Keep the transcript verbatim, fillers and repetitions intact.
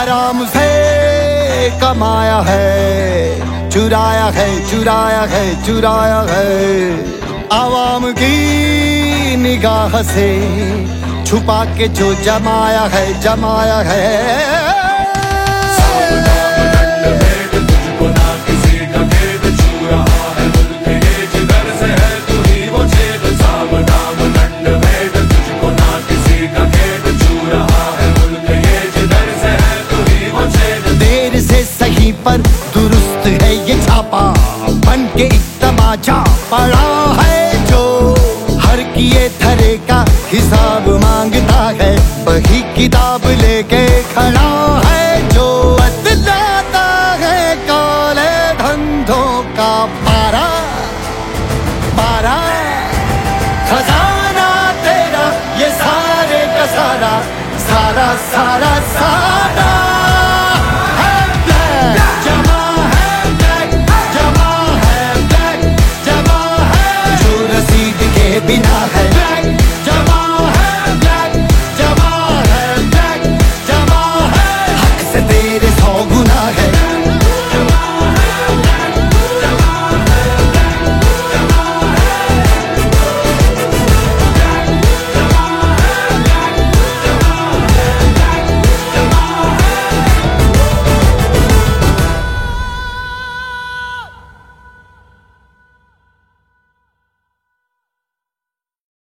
हराम से कमाया है, चुराया है चुराया है चुराया है। आवाम की निगाह से छुपा के जो जमाया है जमाया है। पर दुरुस्त है ये छापा, बन के एक तमाचा पड़ा है जो हर किए धरे का हिसाब मांगता है। वही किताब लेके खड़ा है जो बतलाता है काले धंधों का पारा पारा। खजाना तेरा ये सारे का सारा सारा सारा